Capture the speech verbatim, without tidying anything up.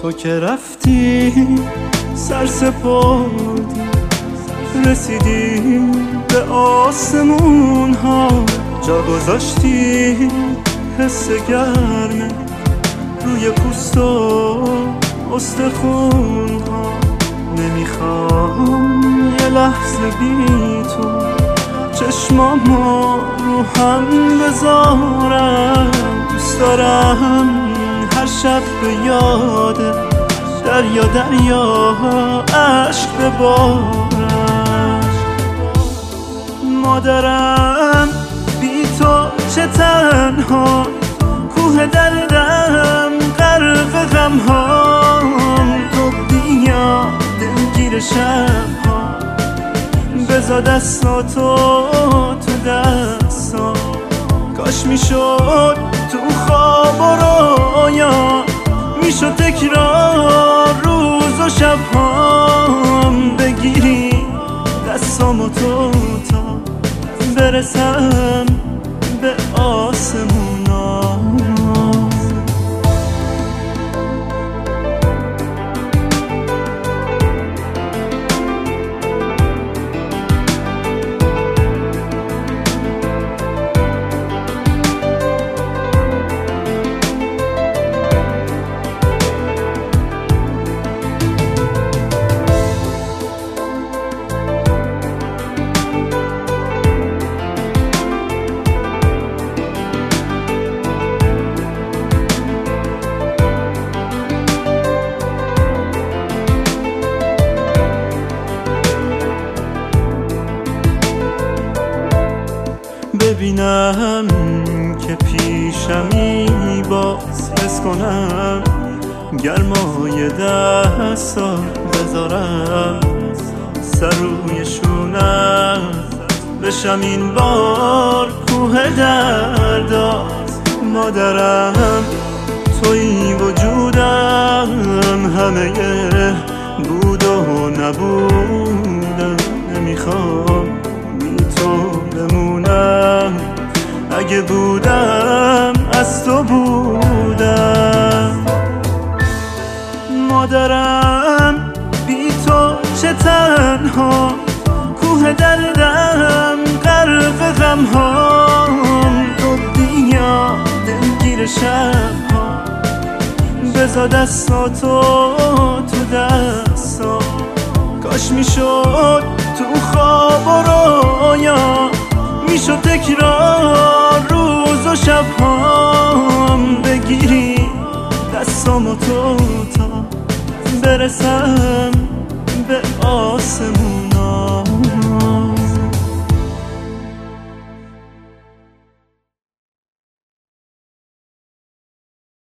تو که رفتی سر سپردی، رسیدی به آسمون ها، جا گذاشتی حس گرمه روی پوست و استخون ها. نمیخوام یه لحظه بی تو چشمامو رو هم بذارم، دوست دارم هر شب به یاد دریا دریا عشق ببارم. مادرم بی تو چه تنها، کوه دردم غرق غم ها، تو بیا دلگیر شب ها، بذار دستاتو تو دستا، کاش میشد تو خواب و رویا، میشد تکرار روز و شب هم، بگیری دستامو تو تا برسم به آسمونا. ببینم که پیشمی باز حس کنم، گرمای دستا بذارم سر روی شونم، بشم این بار کوه دردات. مادرم توی وجودم، همه بود و نبودم، نمیخوام بی تو بمونم، اگه بودم از تو بودم. مادرم بی تو چه تنها، کوه دردم غرق غم ها، تو بیا دلگیر شب ها، بذار دستاتو تو دستا، کاش میشد تو خواب و رویا، میشد تکرار روز و شب هم، بگیری دستامو تو تا برسم به آسمون.